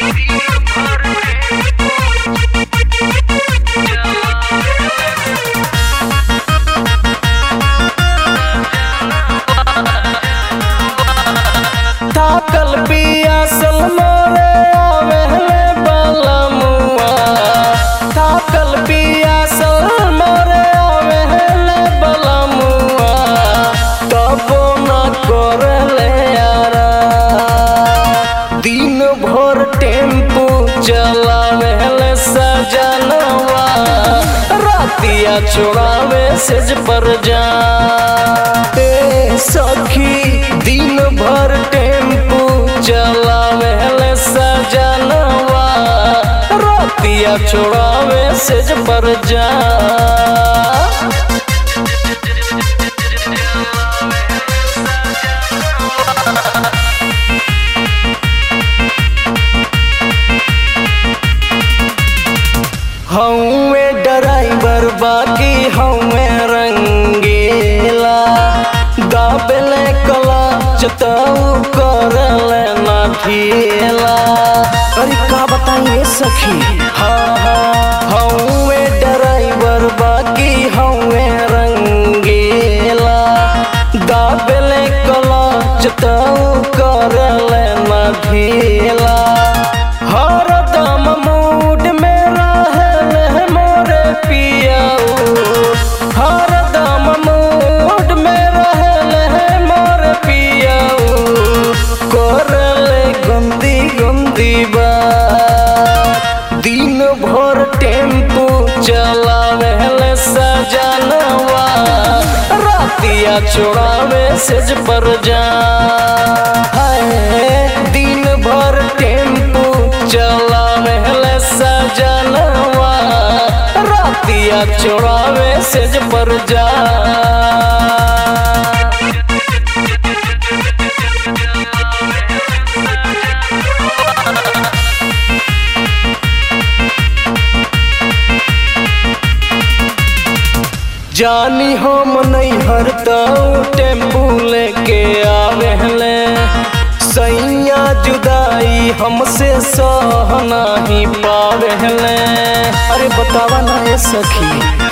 थाकल पियासल मोरे आवेले बलमुआ, थाकल पियासल मोरे आवेले बलमुआ, तबो न करले यारा। दिन भर टेम्पू चलावेले सजनवा, रातिया छोड़ावे सेज पर जा। सखी दिन भर टेम्पू चलावेले सजनवा, रातिया छोड़ावे सेज पर जा। हौवे ड्राइवर बाकी हौवे रंगीला, दाबेले कला जताऊ करले ना ढीला। अरे का बताइए सखी, हौवे ड्राइवर बाकी हौवे रंगीला, दाबेले कला जताऊ करले ना ढीला। हरदम मूड में रहले मोरे पियाऊ, हरदम मूड में रहले मोरे पियाऊ, करले गंदी गंदी बात। दिन भर टेम्पू चलावेले सजनवा, रातिया छोड़ावे सेज पर जा। दिन भर टेम्पू चलावेले सजनवा, रातिया छोड़ावे सेज पर जा। जानी हम नहीं हरताऊ टेम्पू लेके आवेले, सैया जुदाई हमसे सह नहीं पावेले। अरे बतावा ना ये सखी,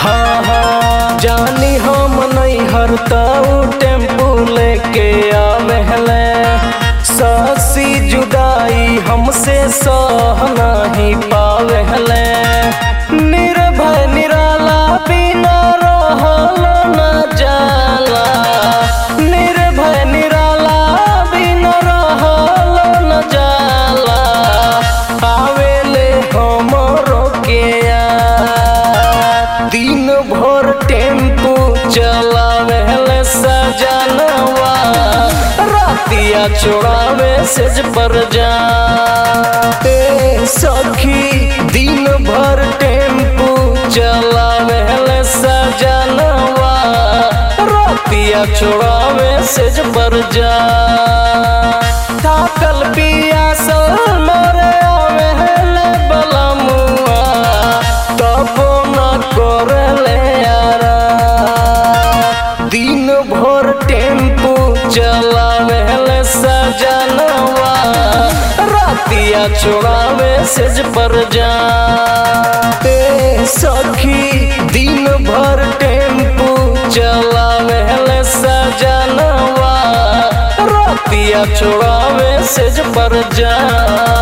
जानी हम नहीं हरताऊ टेम्पू लेके आवेले, सासी जुदाई हमसे सह नहीं पावेले। निर्भय निराला बिना रहल न जाला, निर्भय निराला बिना रहल न जाला, आवेले हमरो के याद। दिन भर टेम्पू चलावेले सजनवा, रातिया छोड़ावे सेज पर जा। सखी दिन भर टेम्पू चलावेले सजनवा, रातिया छोड़ावे सेज पर जा। थाकल पियासल मोरे आवेले बलमुआ, तबो न करले यारा। दिन भर टेम्पू चलावेले सजनवा, रातिया छोड़ावे सेज पर जा। सखी दिन भर टेम्पू चलावेले सजनवा, रातिया छोड़ावे सेज पर जा।